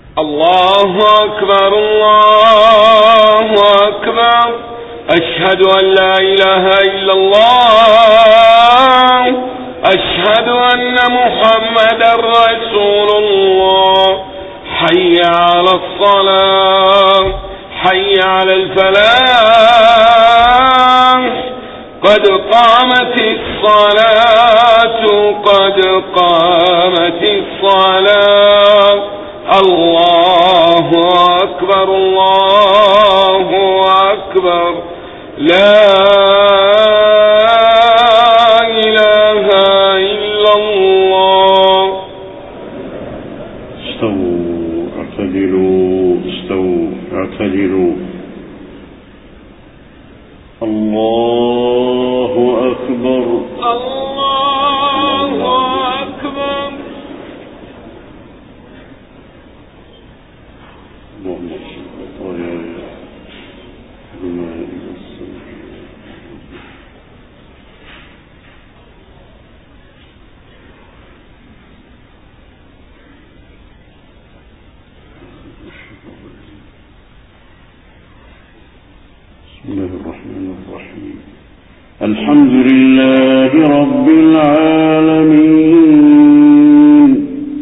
الله أكبر الله أكبر. أشهد أن لا إله إلا الله. أشهد أن محمدا رسول الله. حي على الصلاة، حي على الفلاح، قد قامت الصلاة، قد قامت الصلاة. الله أكبر الله أكبر. لا إله إلا الله. استووا اعتدلوا، استووا اعتدلوا. الله أكبر الله أكبر. بسم الله الرحمن الرحيم. الحمد لله رب العالمين،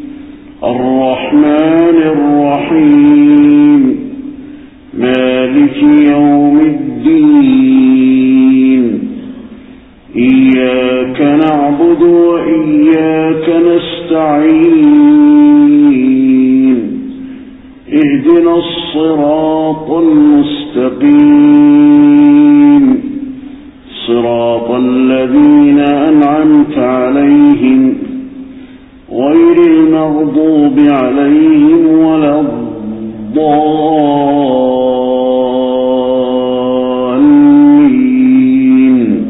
الرحمن الرحيم، مالك يوم الدين. إياك نعبد وإياك نستعين. اهدنا الصراط المستقيم، صراط الذين أنعمت عليهم غير المغضوب عليهم ولا الضالين.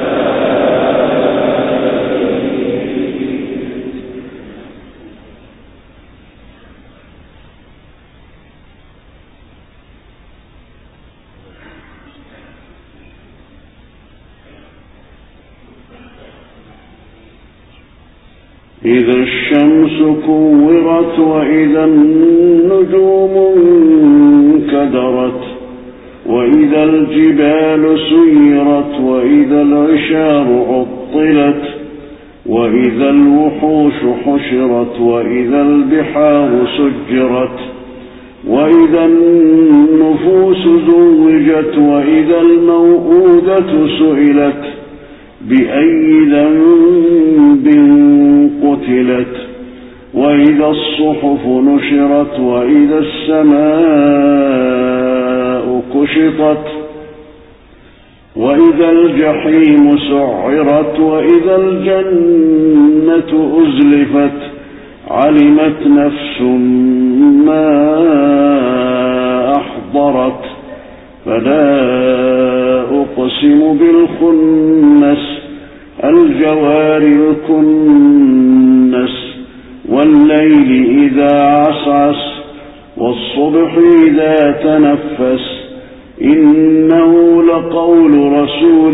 إذا الشمس كورت وإذا النجوم انكدرت وإذا الجبال سيرت وإذا العشار عطلت وإذا الوحوش حشرت وإذا البحار سجرت وإذا النفوس زوجت وإذا الموءودة سئلت بأي ذنب قتلت وإذا الصحف نشرت وإذا السماء كشطت وإذا الجحيم سعرت وإذا الجنة أزلفت. علمت نفس ما أحضرت. فلا أقسم بالخنس، الجوار الكنس، والليل إذا عسعس والصبح إذا تنفس. إنه لقول رسول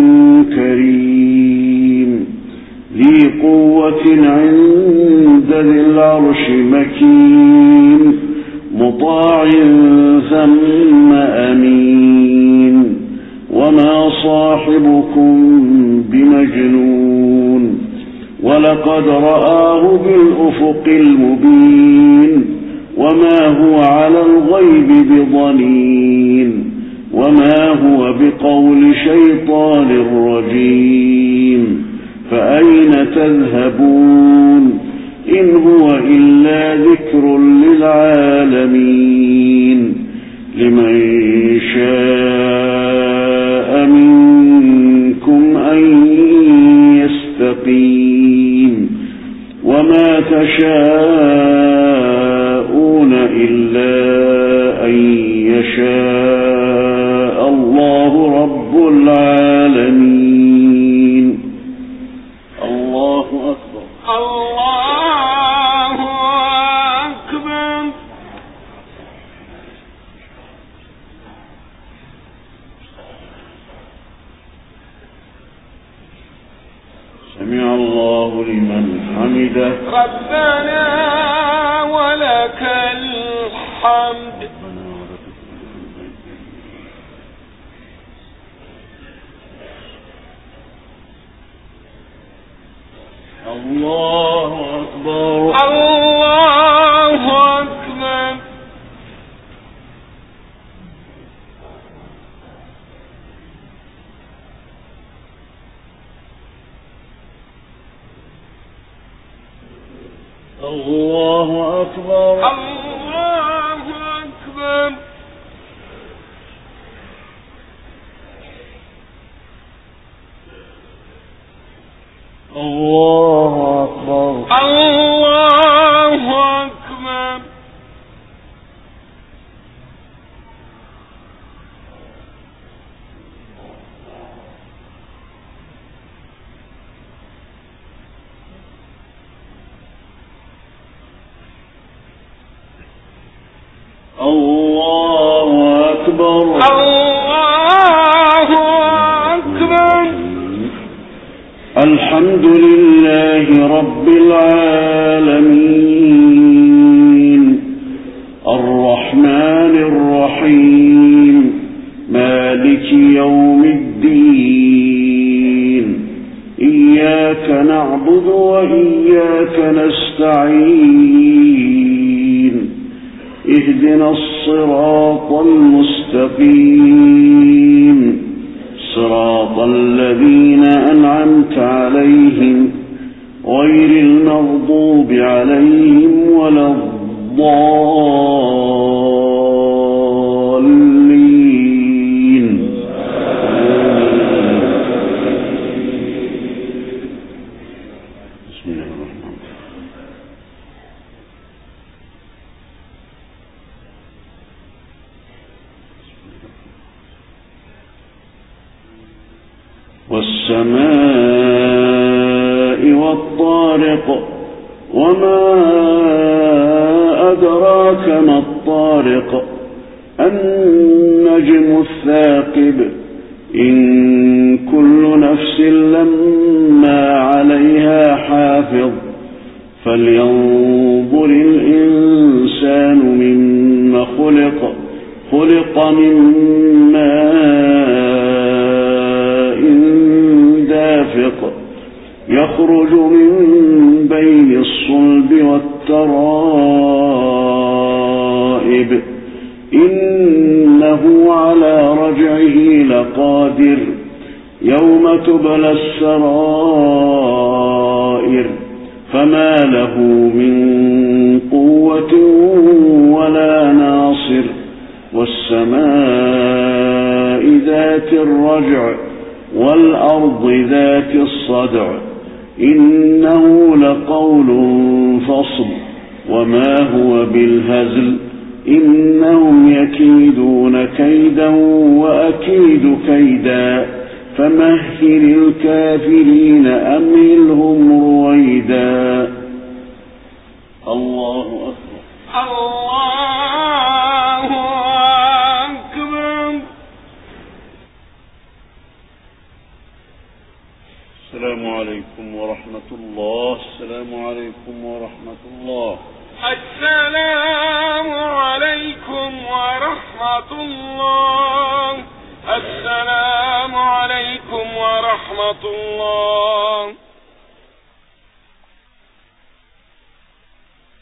كريم ذي قوة عند ذي العرش مكين، مطاع ثم أمين. وما صاحبكم بمجنون، ولقد رآه بالأفق المبين. وما هو على الغيب بضنين، وما هو بقول شيطان رجيم. فأين تذهبون؟ إن هو إلا ذكر للعالمين. لمن شاء منكم أن يستقيم. وما تشاءون إلا أن يشاء الله رب العالمين. الله أكبر الله أكبر. سمع الله لمن حمده. ربنا ولك الحمد. الله أكبر. الله أكبر. الله أكبر. الله أكبر. الله أكبر. الله أكبر. الله أكبر. الله أكبر. الحمد لله رب العالمين الرحمن الرحيم مالك يوم الدين إياك نعبد وإياك نستعين اهدنا الصراط المستقيم صراط الذين أنعمت عليهم غير المغضوب عليهم ولا الضالين. بسم الله الرحمن الرحيم. والسماء والطارق وما أدراك ما الطارق النجم الثاقب إن كل نفس لما عليها حافظ فلينظر الإنسان مما خلق من ماء دافق يخرج من بين الصلب والترائب إنه على رجعه لقادر يوم تبلى السرائر فما له من قوة ولا ناصر والسماء ذات الرجع والأرض ذات الصدع إنه لقول فصل وما هو بالهزل إنهم يكيدون كيدا وأكيد كيدا فمهل الكافرين أمهلهم رويدا. الله أكبر. الله أكبر. السلام عليكم ورحمة الله. السلام عليكم ورحمة الله. السلام عليكم ورحمة الله. السلام عليكم ورحمة الله.